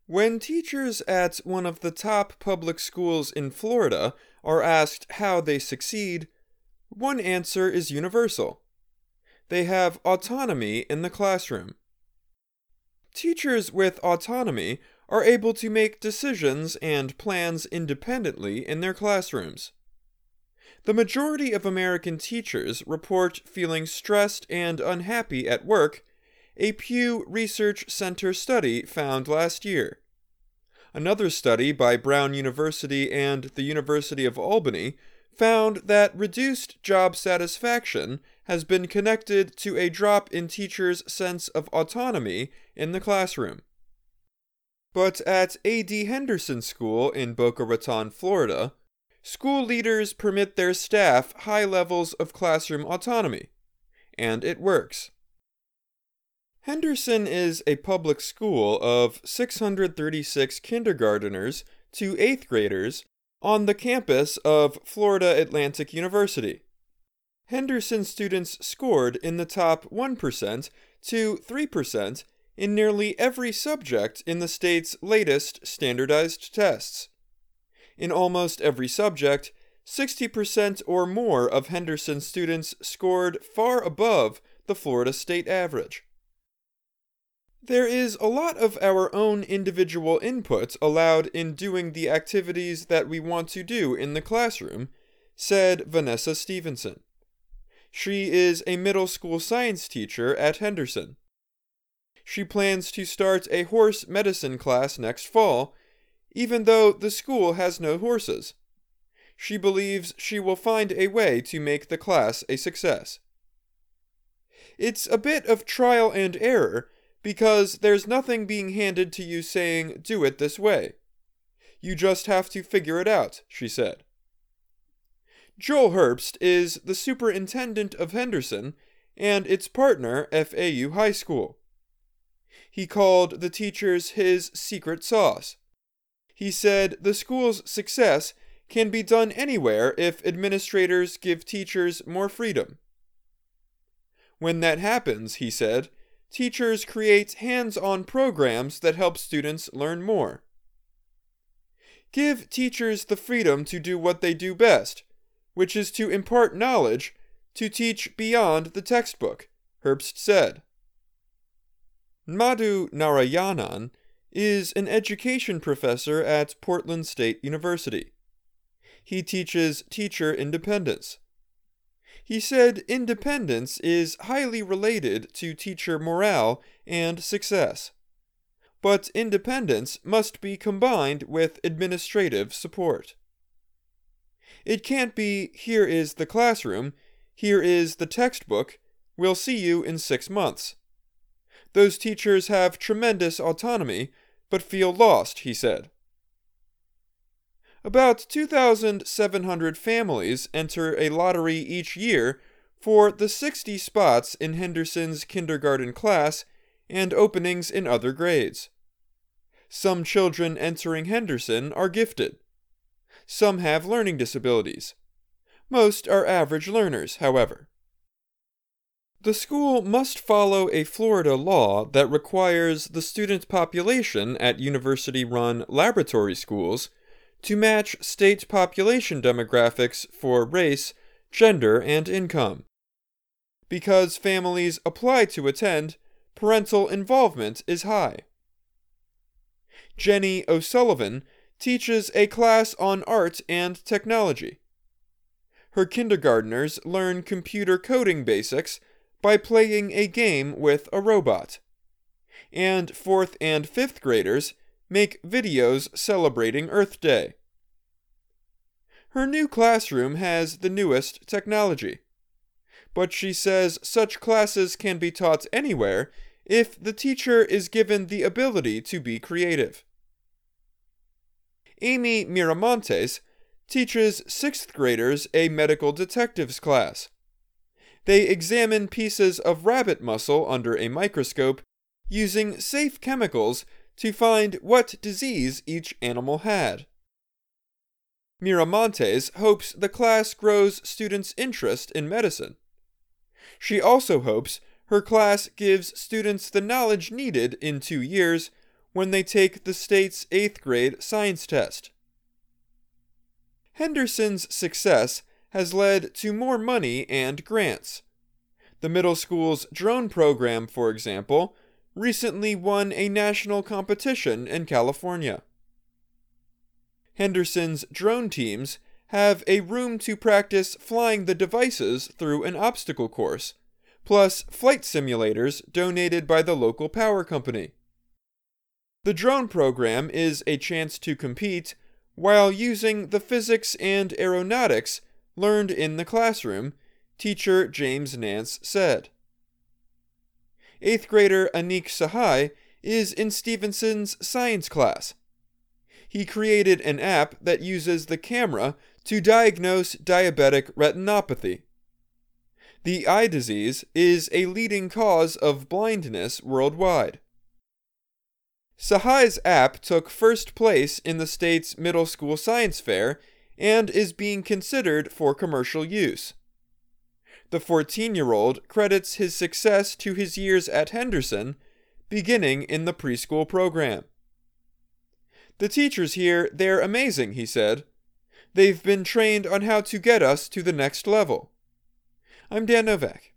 When teachers at one of the top public schools in Florida are asked how they succeed, one answer is universal. They have autonomy in the classroom. Teachers with autonomy are able to make decisions and plans independently in their classrooms. The majority of American teachers report feeling stressed and unhappy at work, a Pew Research Center study found last year. Another study by Brown University and the University of Albany found that reduced job satisfaction has been connected to a drop in teachers' sense of autonomy in the classroom. But at A.D. Henderson School in Boca Raton, Florida, school leaders permit their staff high levels of classroom autonomy, and it works. Henderson is a public school of 636 kindergarteners to 8th graders on the campus of Florida Atlantic University. Henderson students scored in the top 1% to 3% in nearly every subject in the state's latest standardized tests. In almost every subject, 60% or more of Henderson students scored far above the Florida state average. There is a lot of our own individual input allowed in doing the activities that we want to do in the classroom, said Vanessa Stevenson. She is a middle school science teacher at Henderson. She plans to start a horse medicine class next fall, even though the school has no horses. She believes she will find a way to make the class a success. It's a bit of trial and error, because there's nothing being handed to you saying, do it this way. You just have to figure it out, she said. Joel Herbst is the superintendent of Henderson and its partner, FAU High School. He called the teachers his secret sauce. He said the school's success can be done anywhere if administrators give teachers more freedom. When that happens, he said, teachers create hands-on programs that help students learn more. Give teachers the freedom to do what they do best, which is to impart knowledge, to teach beyond the textbook, Herbst said. Madhu Narayanan is an education professor at Portland State University. He teaches teacher independence. He said independence is highly related to teacher morale and success. But independence must be combined with administrative support. It can't be, here is the classroom, here is the textbook, we'll see you in 6 months. Those teachers have tremendous autonomy, but feel lost, he said. About 2,700 families enter a lottery each year for the 60 spots in Henderson's kindergarten class and openings in other grades. Some children entering Henderson are gifted. Some have learning disabilities. Most are average learners, however. The school must follow a Florida law that requires the student population at university-run laboratory schools to match state population demographics for race, gender, and income. Because families apply to attend, parental involvement is high. Jenny O'Sullivan teaches a class on art and technology. Her kindergartners learn computer coding basics by playing a game with a robot. And 4th and 5th graders make videos celebrating Earth Day. Her new classroom has the newest technology, but she says such classes can be taught anywhere if the teacher is given the ability to be creative. Amy Miramontes teaches 6th graders a medical detectives class. They examine pieces of rabbit muscle under a microscope using safe chemicals to find what disease each animal had. Miramontes hopes the class grows students' interest in medicine. She also hopes her class gives students the knowledge needed in 2 years when they take the state's 8th grade science test. Henderson's success has led to more money and grants. The middle school's drone program, for example, recently won a national competition in California. Henderson's drone teams have a room to practice flying the devices through an obstacle course, plus flight simulators donated by the local power company. The drone program is a chance to compete while using the physics and aeronautics learned in the classroom, teacher James Nance said. 8th grader Anik Sahai is in Stevenson's science class. He created an app that uses the camera to diagnose diabetic retinopathy. The eye disease is a leading cause of blindness worldwide. Sahai's app took first place in the state's middle school science fair and is being considered for commercial use. The 14-year-old credits his success to his years at Henderson, beginning in the preschool program. "The teachers here, they're amazing," he said. "They've been trained on how to get us to the next level." I'm Dan Novak.